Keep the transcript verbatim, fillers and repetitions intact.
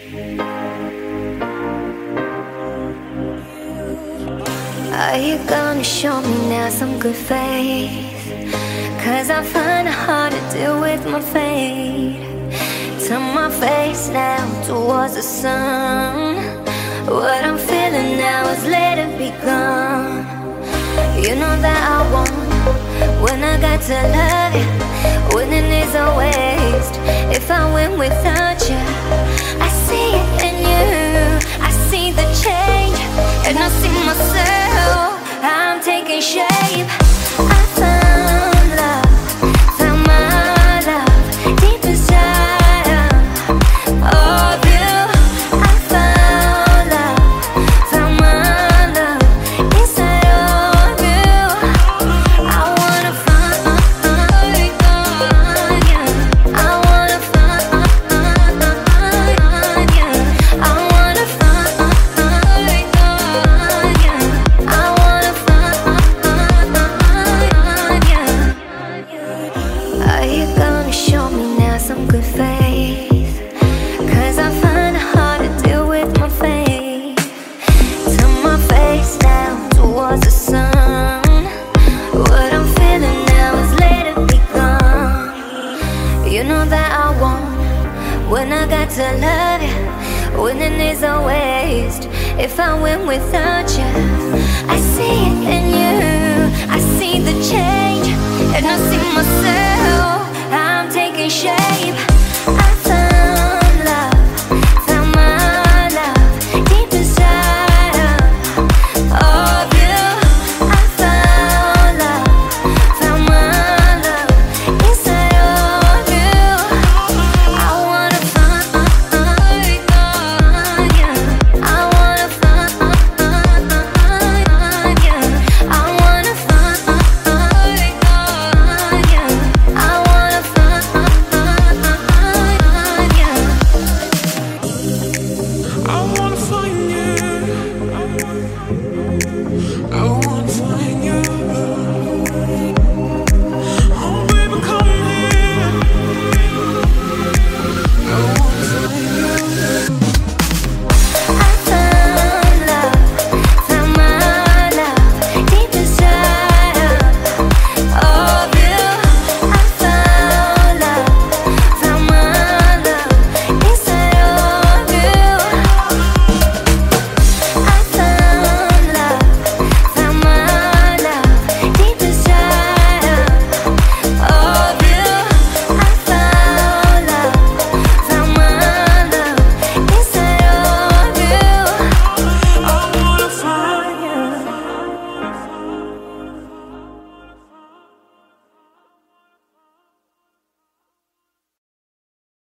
Are you gonna show me now some good faith? Cause I find it hard to deal with my fate. Turn my face now towards the sun. What I'm feeling now is let it be gone. You know that I won't when I got to love you. Winning is a waste if I win without you. I see it in you, I see the change, and I see myself, I'm taking shape. I found love, found my love deep inside of you. I found love, found my love inside of you. I wanna find you, I wanna find you, I wanna find you, I wanna find you. Are you gonna show me now some good faith? Cause I find it hard to deal with my fate. Turn my face down towards the sun. What I'm feeling now is let it be gone. You know that I won't when I got to love you. Winning is a waste if I win without you. I see it in you,